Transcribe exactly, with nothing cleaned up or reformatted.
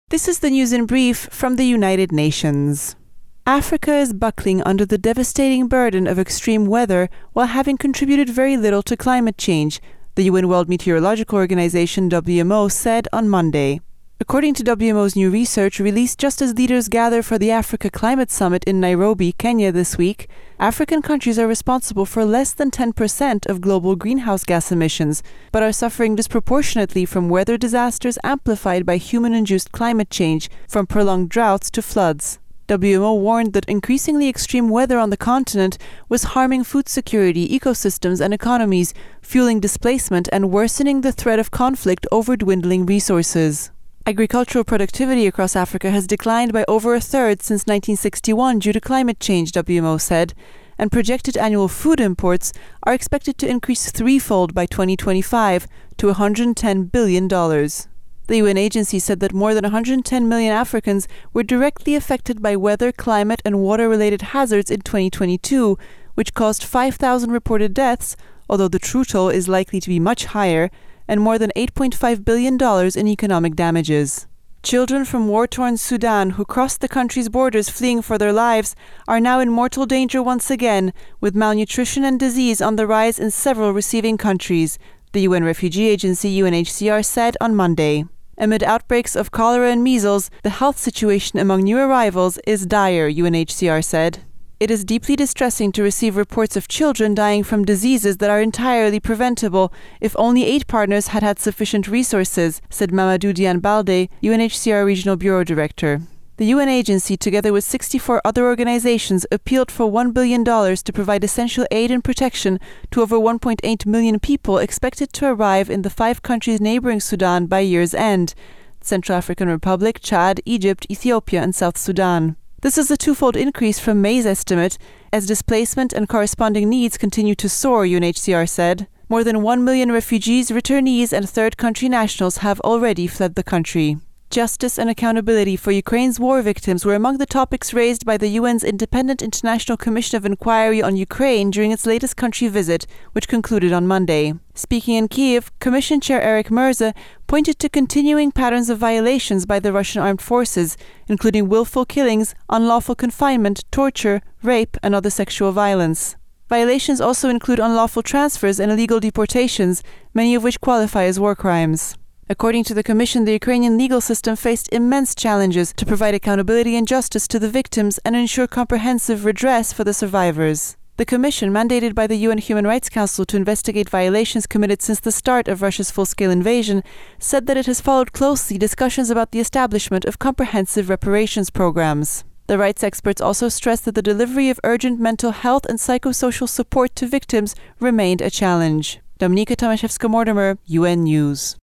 This is the news in brief from the United Nations. Africa is buckling under the devastating burden of extreme weather while having contributed very little to climate change, the U N World Meteorological Organization W M O said on Monday. According to W M O's new research released just as leaders gather for the Africa Climate Summit in Nairobi, Kenya this week, African countries are responsible for less than ten percent of global greenhouse gas emissions, but are suffering disproportionately from weather disasters amplified by human-induced climate change, from prolonged droughts to floods. W M O warned that increasingly extreme weather on the continent was harming food security, ecosystems, and economies, fueling displacement and worsening the threat of conflict over dwindling resources. Agricultural productivity across Africa has declined by over a third since nineteen sixty-one due to climate change, W M O said, and projected annual food imports are expected to increase threefold by twenty twenty-five to one hundred ten billion dollars. The U N agency said that more than one hundred ten million Africans were directly affected by weather, climate, and water-related hazards in twenty twenty-two, which caused five thousand reported deaths, although the true toll is likely to be much higher, and more than eight point five billion dollars in economic damages. Children from war-torn Sudan who crossed the country's borders fleeing for their lives are now in mortal danger once again, with malnutrition and disease on the rise in several receiving countries, the U N refugee agency U N H C R said on Monday. Amid outbreaks of cholera and measles, the health situation among new arrivals is dire, U N H C R said. It is deeply distressing to receive reports of children dying from diseases that are entirely preventable if only aid partners had had sufficient resources, said Mamadou Diane-Balde, U N H C R Regional Bureau Director. The U N agency, together with sixty-four other organizations, appealed for one billion dollars to provide essential aid and protection to over one point eight million people expected to arrive in the five countries neighboring Sudan by year's end: Central African Republic, Chad, Egypt, Ethiopia, and South Sudan. This is a twofold increase from May's estimate, as displacement and corresponding needs continue to soar, U N H C R said. More than one million refugees, returnees, and third country nationals have already fled the country. Justice and accountability for Ukraine's war victims were among the topics raised by the U N's Independent International Commission of Inquiry on Ukraine during its latest country visit, which concluded on Monday. Speaking in Kyiv, Commission Chair Eric Mirza pointed to continuing patterns of violations by the Russian armed forces, including willful killings, unlawful confinement, torture, rape, and other sexual violence. Violations also include unlawful transfers and illegal deportations, many of which qualify as war crimes. According to the Commission, the Ukrainian legal system faced immense challenges to provide accountability and justice to the victims and ensure comprehensive redress for the survivors. The Commission, mandated by the U N Human Rights Council to investigate violations committed since the start of Russia's full-scale invasion, said that it has followed closely discussions about the establishment of comprehensive reparations programs. The rights experts also stressed that the delivery of urgent mental health and psychosocial support to victims remained a challenge. Dominika Tomaszewska-Mortimer, U N News.